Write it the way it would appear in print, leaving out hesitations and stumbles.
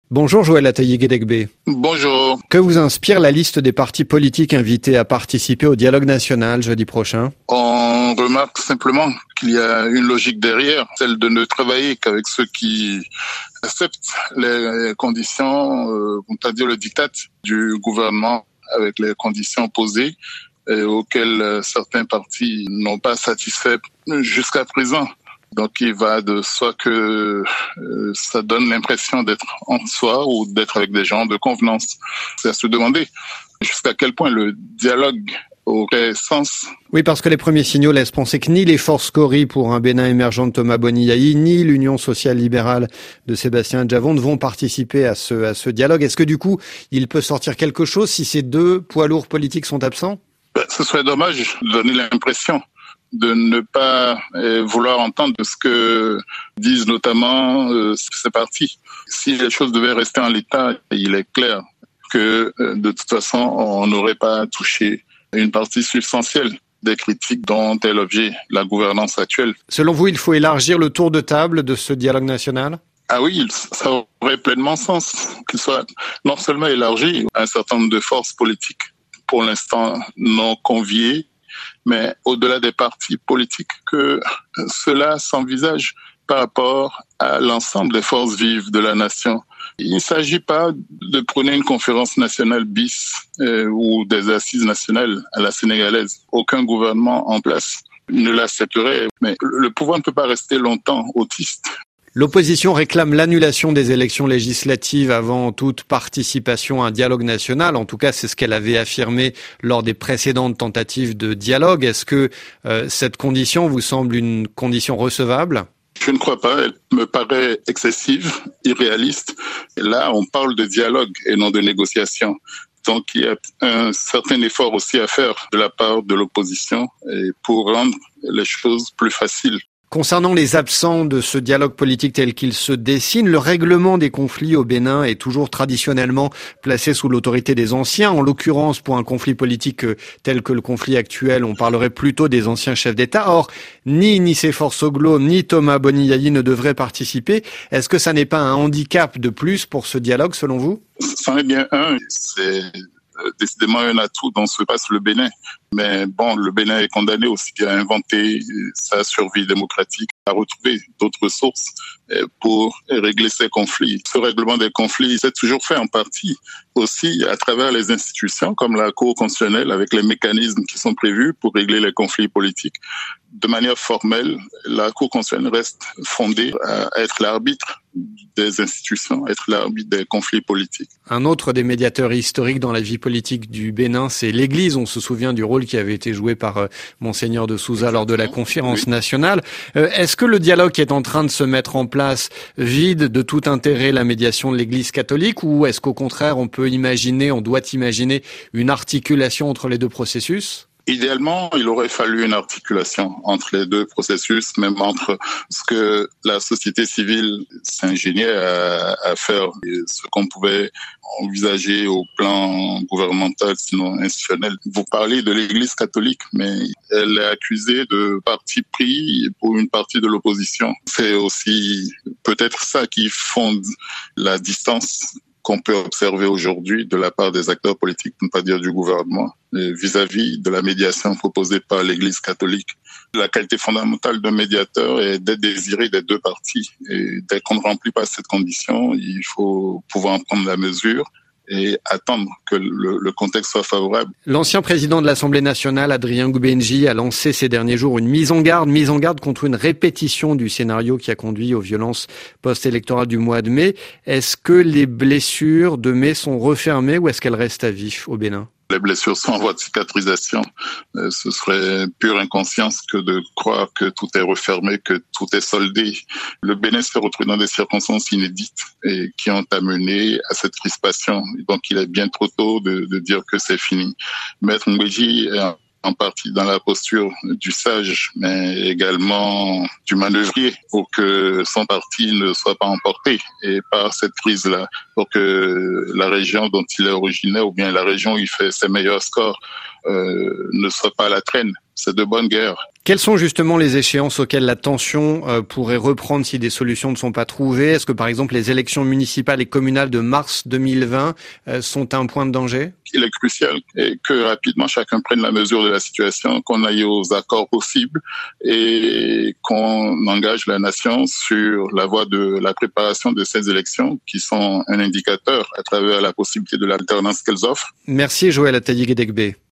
Bonjour Joël Ataï-Guédégbé. Bonjour. Que vous inspire la liste des partis politiques invités à participer au dialogue national jeudi prochain? On remarque simplement qu'il y a une logique derrière, celle de ne travailler qu'avec ceux qui acceptent les conditions, c'est-à-dire le diktat du gouvernement avec les conditions posées et auxquelles certains partis n'ont pas satisfait jusqu'à présent. Donc il va de soi que ça donne l'impression d'être en soi ou d'être avec des gens de convenance. C'est à se demander jusqu'à quel point le dialogue aurait sens. Oui, parce que les premiers signaux laissent penser que ni les forces Cori pour un Bénin émergent de Thomas Boniaï, ni l'Union sociale libérale de Sébastien Djavon ne vont participer à ce dialogue. Est-ce que du coup, il peut sortir quelque chose si ces deux poids lourds politiques sont absents? Ce serait dommage de donner l'impression de ne pas vouloir entendre ce que disent notamment ces partis. Si les choses devaient rester en l'état, il est clair que de toute façon, on n'aurait pas touché une partie substantielle des critiques dont est l'objet la gouvernance actuelle. Selon vous, il faut élargir le tour de table de ce dialogue national? Ah oui, ça aurait pleinement sens qu'il soit non seulement élargi à un certain nombre de forces politiques, pour l'instant non conviées, mais au-delà des partis politiques, que cela s'envisage par rapport à l'ensemble des forces vives de la nation. Il ne s'agit pas de prôner une conférence nationale bis ou des assises nationales à la sénégalaise. Aucun gouvernement en place ne l'accepterait, mais le pouvoir ne peut pas rester longtemps autiste. L'opposition réclame l'annulation des élections législatives avant toute participation à un dialogue national. En tout cas, c'est ce qu'elle avait affirmé lors des précédentes tentatives de dialogue. Est-ce que cette condition vous semble une condition recevable? Je ne crois pas. Elle me paraît excessive, irréaliste. Et là, on parle de dialogue et non de négociation. Donc, il y a un certain effort aussi à faire de la part de l'opposition et pour rendre les choses plus faciles. Concernant les absents de ce dialogue politique tel qu'il se dessine, le règlement des conflits au Bénin est toujours traditionnellement placé sous l'autorité des anciens. En l'occurrence, pour un conflit politique tel que le conflit actuel, on parlerait plutôt des anciens chefs d'État. Or, ni Nicéphore Soglo, ni Thomas Boniaï ne devraient participer. Est-ce que ça n'est pas un handicap de plus pour ce dialogue, selon vous? C'en est bien un. C'est décidément un atout dont se passe le Bénin. Mais bon, le Bénin est condamné aussi à inventer sa survie démocratique, à retrouver d'autres sources pour régler ces conflits. Ce règlement des conflits, c'est toujours fait en partie aussi à travers les institutions comme la Cour constitutionnelle avec les mécanismes qui sont prévus pour régler les conflits politiques. De manière formelle, la Cour constitutionnelle reste fondée à être l'arbitre des institutions, être l'arbitre des conflits politiques. Un autre des médiateurs historiques dans la vie politique du Bénin, c'est l'Église. On se souvient du rôle qui avait été joué par Monseigneur de Souza lors de la conférence nationale. Est-ce que le dialogue qui est en train de se mettre en place vide de tout intérêt la médiation de l'Église catholique, ou est-ce qu'au contraire on doit imaginer une articulation entre les deux processus? Idéalement, il aurait fallu une articulation entre les deux processus, même entre ce que la société civile s'ingéniait à faire et ce qu'on pouvait envisager au plan gouvernemental, sinon institutionnel. Vous parlez de l'Église catholique, mais elle est accusée de parti pris pour une partie de l'opposition. C'est aussi peut-être ça qui fonde la distance qu'on peut observer aujourd'hui de la part des acteurs politiques, pour ne pas dire du gouvernement, vis-à-vis de la médiation proposée par l'Église catholique. La qualité fondamentale d'un médiateur est d'être désiré des deux parties. Et dès qu'on ne remplit pas cette condition, il faut pouvoir en prendre la mesure et attendre que le contexte soit favorable. L'ancien président de l'Assemblée nationale, Adrien Goubenji, a lancé ces derniers jours une mise en garde contre une répétition du scénario qui a conduit aux violences post-électorales du mois de mai. Est-ce que les blessures de mai sont refermées ou est-ce qu'elles restent à vif au Bénin? Les blessures sont en voie de cicatrisation. Ce serait pure inconscience que de croire que tout est refermé, que tout est soldé. Le Bénin s'est retrouvé dans des circonstances inédites et qui ont amené à cette crispation. Donc il est bien trop tôt de dire que c'est fini. Maître Mbéji est en partie dans la posture du sage, mais également du manœuvrier pour que son parti ne soit pas emporté et par cette crise-là, pour que la région dont il est originaire ou bien la région où il fait ses meilleurs scores ne soit pas à la traîne. c'est de bonne guerre. Quelles sont justement les échéances auxquelles la tension pourrait reprendre si des solutions ne sont pas trouvées? Est-ce que par exemple les élections municipales et communales de mars 2020 sont un point de danger? Il est crucial que rapidement chacun prenne la mesure de la situation, qu'on aille aux accords possibles et qu'on engage la nation sur la voie de la préparation de ces élections qui sont un indicateur à travers la possibilité de l'alternance qu'elles offrent. Merci Joël Atayiguedegbe.